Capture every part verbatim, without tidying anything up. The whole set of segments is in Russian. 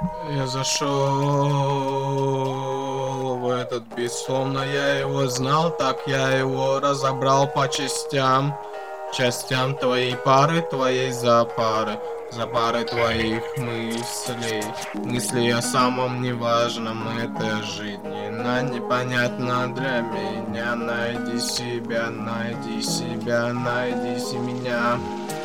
Я зашел в этот бит, словно я его знал, так я его разобрал по частям. Частям твоей пары, твоей за пары, за пары твоих мыслей. Мысли о самом неважном этой жизни, на непонятно для меня. Найди себя, найди себя, найди меня.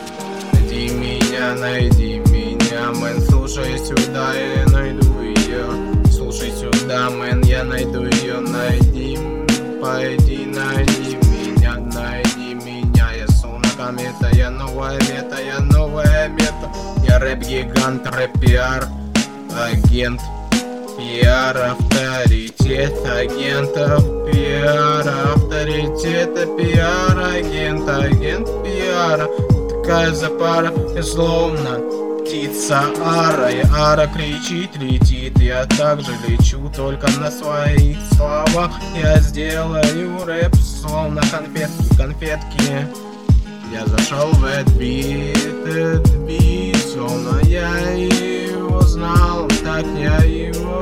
Найди меня, найди меня, мэн, слушай сюда, я найду ее. Слушай сюда, мэн, я найду ее, найди, пойди, найди меня, найди меня. Я сумка мета, я новая мета, я новая мета. Я рэп-гигант, рэп-пиар, агент, пиар, авторитет, агентов, пиар, авторитета, пиар, агент, агент, пиара. Такая запара, я словно птица ара, и ара кричит, летит. Я также лечу, только на своих словах. Я сделаю рэп, словно конфетки, конфетки. Я зашел в этот бит, этот бит, словно я его знал, так я его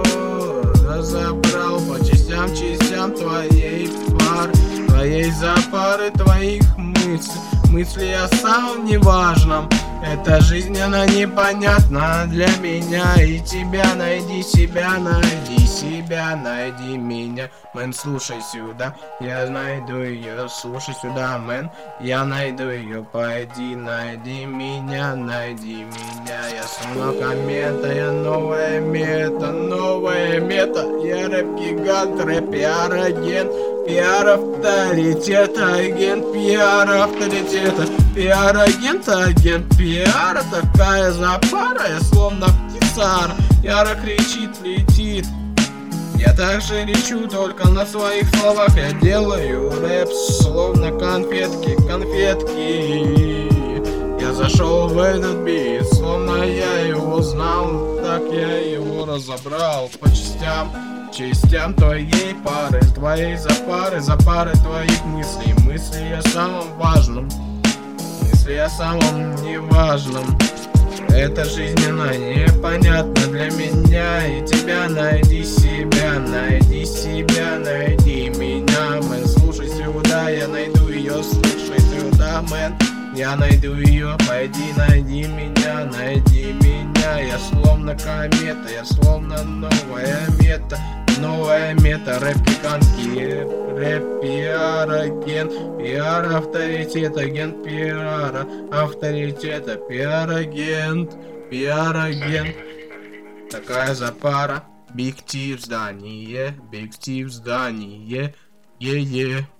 разобрал по частям, частям твоей пары, твоей запары, твоих мыслей. Мысли о самом неважном. Эта жизнь, она непонятна для меня и тебя. Найди себя, найди себя, найди меня. Мэн, слушай сюда, я найду ее. Слушай сюда, мэн, я найду ее. Пойди, найди меня, найди меня. Я сумка мета, я новая мета, новая мета. Я рэп-гигант, рэп-пиар-агент, пиар-авторитет, агент, пиар-авторитета, пиар-агент, агент, пиара. Такая запара, я словно птица, яро кричит, летит. Я также лечу, только на своих словах. Я делаю рэп, словно конфетки, конфетки. Я зашел в этот бит, словно я его знал, так я его разобрал по частям, частям твоей пары, твоей запары, запары твоих мыслей. Мысли о самом важном, мысли о самом неважном. Эта жизнь, она непонятна для меня и тебя. Найди себя, найди себя, найди меня, мэн, слушай сюда, я найду ее. Слушай сюда, мэн, я найду ее. Пойди, найди меня, найди меня. Я словно комета, я словно новая мета, новая мета. Рэп-гигант, рэп-пиар, агент, пиар, авторитет, агент, пиара, авторитета, пиар-агент, пиар-агент. Такая запара. Биг Ти в здании, Биг Ти в здании, е-е.